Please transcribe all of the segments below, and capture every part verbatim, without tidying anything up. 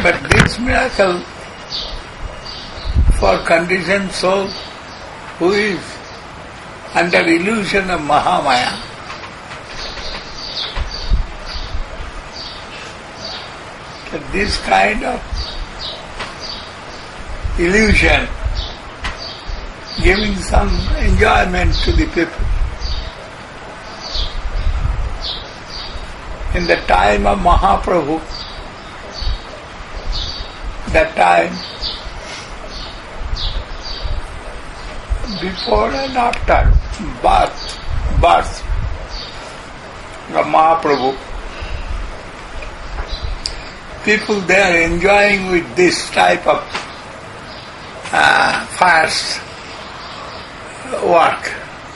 But this miracle for conditioned soul who is under illusion of Mahamaya, that this kind of illusion giving some enjoyment to the people. In the time of Mahaprabhu, that time, before and after birth, birth of Mahaprabhu, people they are enjoying with this type of uh, fast work.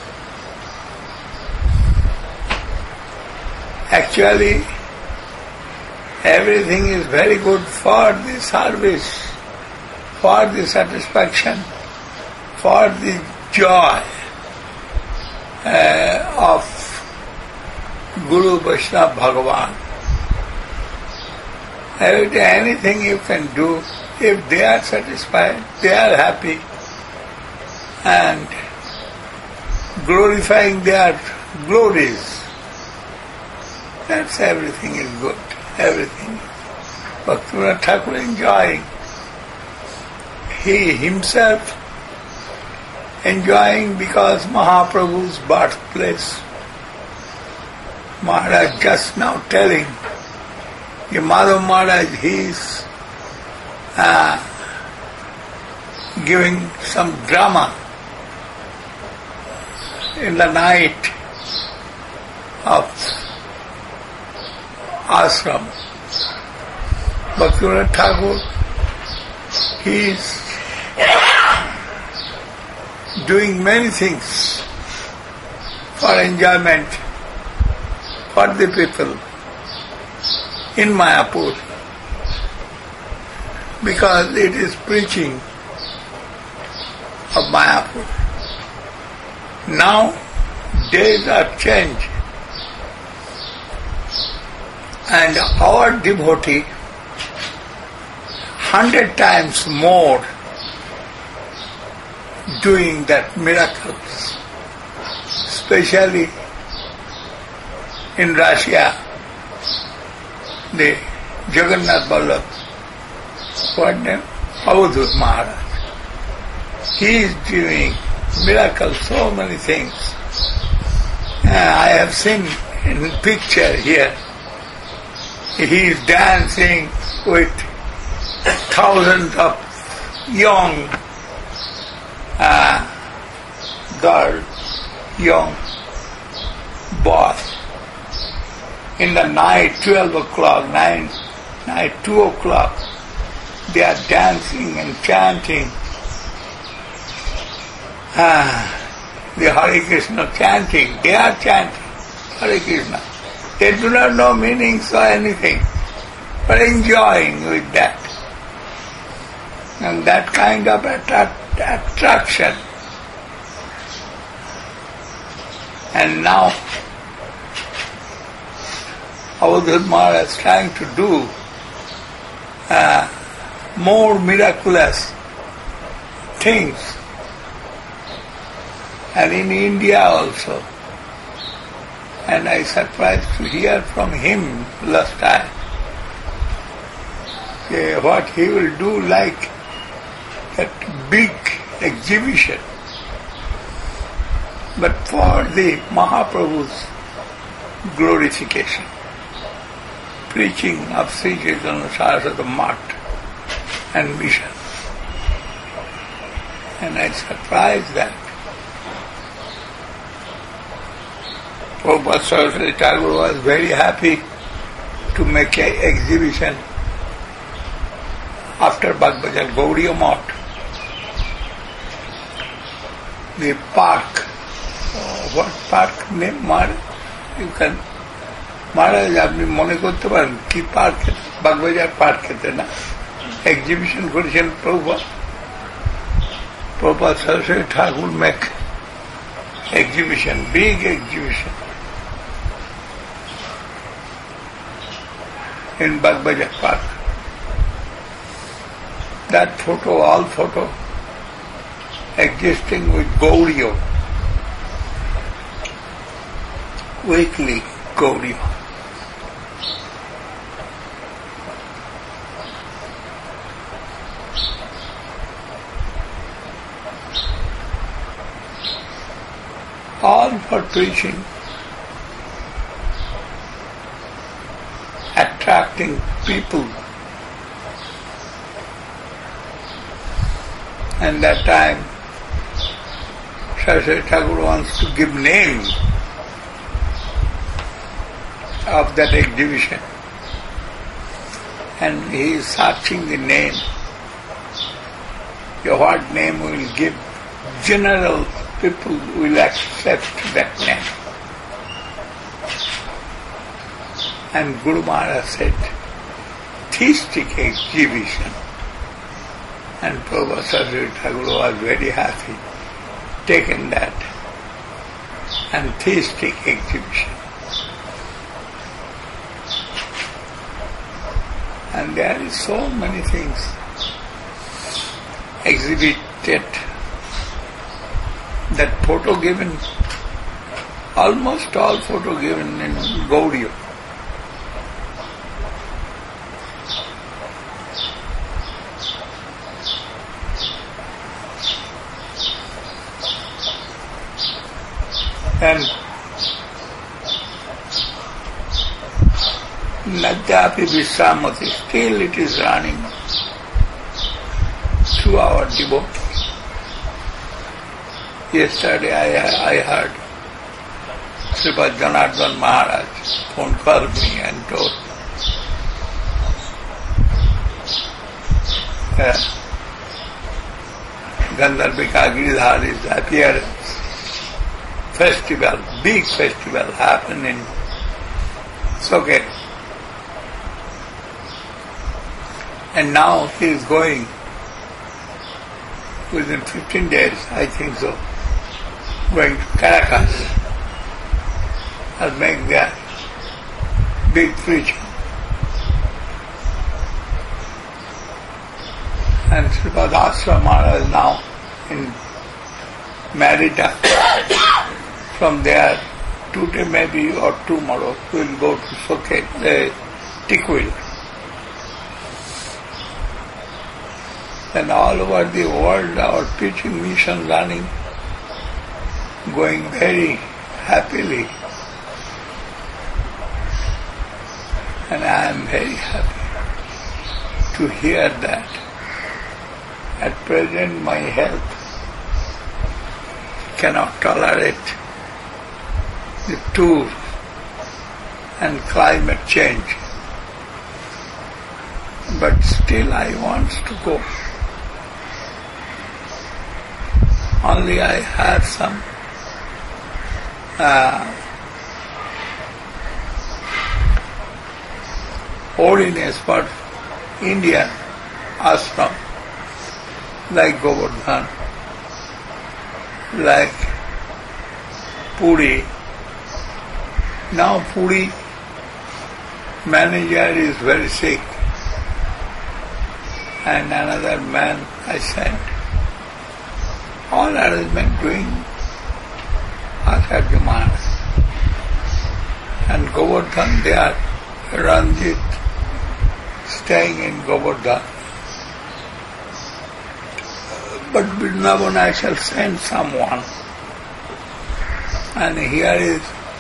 Actually, everything is very good for the service, for the satisfaction, for the joy uh, of Guru Vaishnava Bhagavan. Everything, anything you can do, if they are satisfied, they are happy, and glorifying their glories, that's everything is good. Everything. Bhaktivinoda Thakur enjoying. He himself enjoying because Mahaprabhu's birthplace. Maharaj just now telling, Madhav Maharaj, he is uh, giving some drama in the night of ashram. Bhaktivinoda Thakur, he is doing many things for enjoyment for the people in Mayapur, because it is preaching of Mayapur. Now days are changed, and our devotee hundred times more doing that miracles, especially in Russia, the Jagannath Vallabh, what name? Avadhut Maharaj. He is doing miracles, so many things. Uh, I have seen in picture here, he is dancing with thousands of young uh, girls, young boys. In the night, twelve o'clock, nine, night, two o'clock, they are dancing and chanting ah, the Hare Krishna chanting. They are chanting Hare Krishna. They do not know meanings or anything, but enjoying with that. And that kind of attract, attraction. And now, Avadhut Maharaj is trying to do uh, more miraculous things. And in India also. And I surprised to hear from him last time uh, what he will do, like that big exhibition. But for the Mahaprabhu's glorification. Preaching of Sri Chaitanya Saraswati Math and mission. And I surprised that Prabhupada Saraswati Thakur was very happy to make an exhibition after Bagbajar Gaudiya Math. The park, uh, what park name, Maharaj? You can Maharaj, আপনি মনে করতে পারেন কি park, Bagbazar পার্কেতে না exhibition করেছেন Prabhupada Prabhupada Saraswati Thakur make exhibition, big exhibition in Bagbajar Park. that photo, all photo, existing with Gaudiya, weekly Gaudiya. All for preaching, attracting people. And that time, Saraswati Thakur wants to give name of that exhibition. And he is searching the name. What name will give? General people will accept that name. And Guru Maharaj said, theistic exhibition. And Prabhupada Saraswati Thakur was very happy, taken that, and theistic exhibition. And there is so many things exhibited. That photo given, almost all photo given in Gaudiya. And Nadyapi Vishramati, still it is running through our devotees. Yesterday I, I heard Srimad Janardhan Maharaj phone called me and told uh, Gandharvika Giridhari's appearance. Festival, big festival happened in Soket. And now he is going within fifteen days, I think so, going to Caracas. I'll make that big preaching. And Srimad Ashram Maharaj now in Merida. From there, today maybe or tomorrow, we'll go to Soket, uh, Tikwil. And all over the world, our preaching mission running, going very happily. And I am very happy to hear that. At present, my health cannot tolerate the tour and climate change. But still I want to go. Only I have some uh, holiness for Indian ashram, like Govardhan, like Puri. Now Puri manager is very sick, and another man I sent. All arrangement doing Acharya Maharaj. And Govardhan, they are Ranjit staying in Govardhan. But Vrindavan I shall send someone. And here is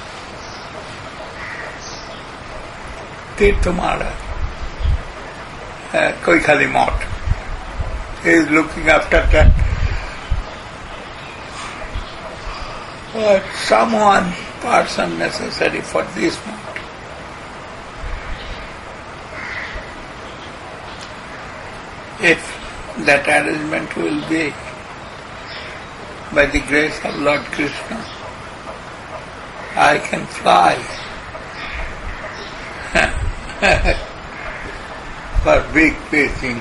Tirtha Maharaj, uh, Koikhali Math. He is looking after that. Uh, someone, person necessary for this month. If that arrangement will be by the grace of Lord Krishna, I can fly for big preaching.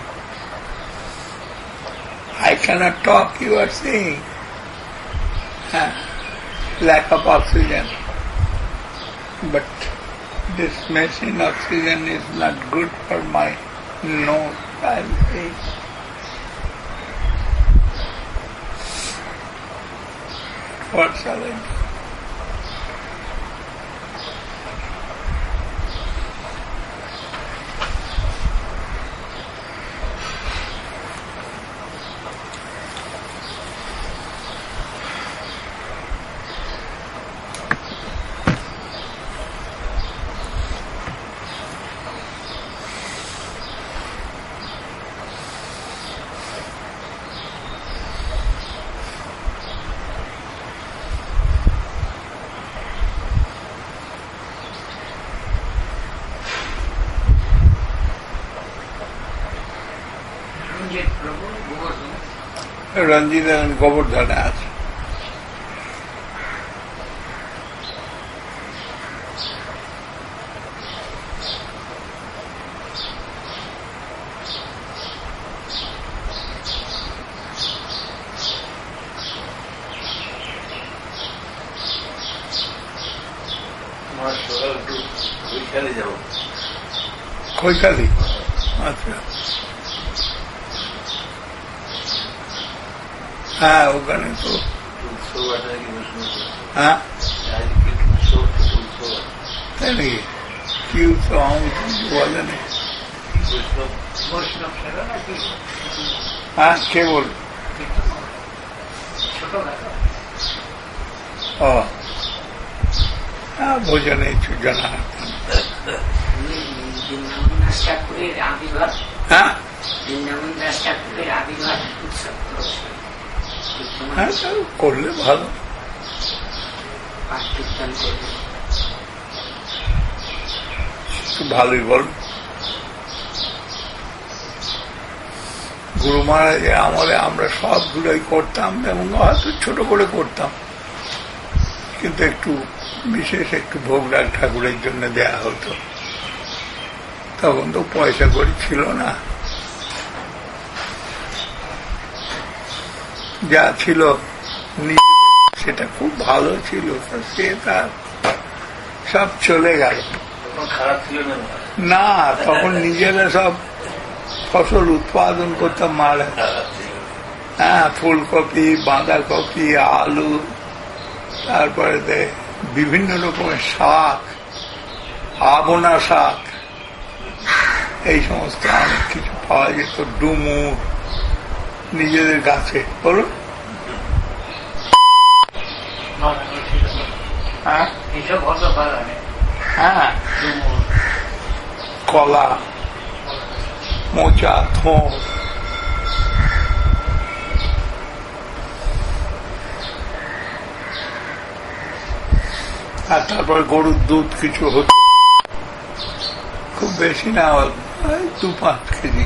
I cannot talk, you are seeing. Lack of oxygen. But this machine oxygen is not good for my nose, I am saying. What shall I do? Ranjit গোবর্ধনে আছে। কৈখালি, আচ্ছা, হ্যাঁ ওখানে তো হ্যাঁ তাই নাকি কি উৎসব আমি বলে না। হ্যাঁ কে বল? ও হ্যাঁ ভোজনে জানা। হ্যাঁ হ্যাঁ করলে ভালো। ভালোই বল। গুরু মহারাজের আমলে আমরা সবগুলোই করতাম এবং হয়তো ছোট করে করতাম, কিন্তু একটু বিশেষ একটু ভোগরাগ ঠাকুরের জন্য দেয়া হতো। তখন তো পয়সা করি ছিল না, যা ছিল সেটা খুব ভালো ছিল। সে তার সব চলে গেল। খারাপ ছিল না, তখন নিজেরা সব ফসল উৎপাদন করতাম মারা। হ্যাঁ, ফুলকপি, বাঁধাকপি, আলু, তারপরে বিভিন্ন রকমের শাক, আবনা শাক, এই সমস্ত অনেক কিছু পাওয়া যেত। ডুমুর নিজেদের গাছে। বলুন। হ্যাঁ হ্যাঁ, কলা, মোচা, থোঁ, আর তারপর গরুর দুধ কিছু হতো, খুব বেশি না, দু পাঁচ কেজি।